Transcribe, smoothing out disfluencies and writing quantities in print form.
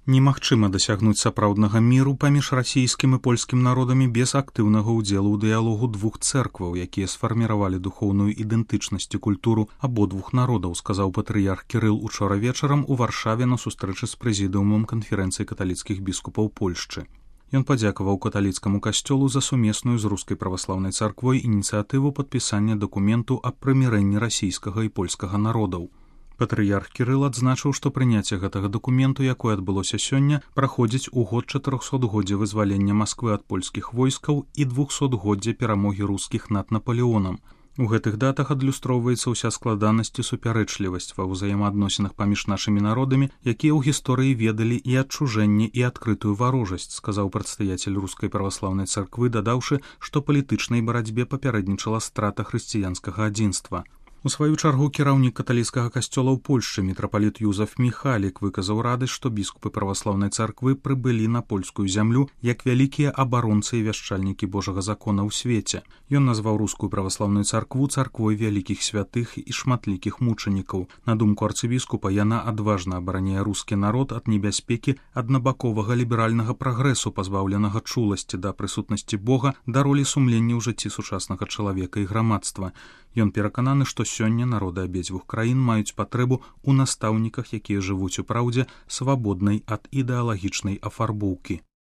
Немагчыма дасягнуць сапраўднага міру паміж расійскім і польскім народамі без актыўнага ўдзелу ў дыялогу двух цэркваў, якія сфарміравалі духоўную ідэнтычнасць і культуру абодвух народаў, сказаў патрыярх Кірыл учора вечарам у Варшаве на сустрэчы з прэзідыумам канферэнцыі каталіцкіх біскупаў Польшчы. Ён падзякаваў каталіцкаму касцёлу за сумесную з рускай праваслаўнай царквой ініцыятыву падпісання дакументу аб прымірэнні расійскага і польскага народаў. Патрыярх Кірыл адзначыў, што прыняцце гэтага дакументу, якое адбылося сёння, праходзіць у год 400годдзя вызвалення Масквы ад польскіх войскаў і 200годдзя перамогі рускіх над Напалеонам. У гэтых датах адлюстроўваецца ўся складанасць і супярэчлівасць ва ўзаемаадносінах паміж нашымі народамі, якія ў гісторыі ведалі і адчужэнне, і адкрытую варожасць, сказаў прадстаяцель рускай праваслаўнай царквы, дадаўшы, што палітычнай барацьбе папярэднічала страта хрысціянскага адзінства. У сваю чаргу кіраўнік каталіцкага касцёла ў Польшчы мітрапаліт Юзаф Міхалік выказаў радасць, што біскупы праваслаўнай царквы прыбылі на польскую зямлю як вялікія абаронцы і вяшчальнікі Божага закона ў свеце. Ён назваў рускую праваслаўную царкву царквой вялікіх святых і шматлікіх мучанікаў. На думку арцыбіскупа, яна адважна абараняе рускі народ ад небяспекі аднабаковага ліберальнага прагрэсу, пазбаўленага чуласці да прысутнасці Бога, да ролі сумлення ў жыцці сучаснага чалавека і грамадства. Ён перакананы, што сёння народы абедзвюх краін маюць патрэбу ў настаўніках, якія жывуць у праўдзе, свабоднай ад ідэалагічнай афарбоўкі.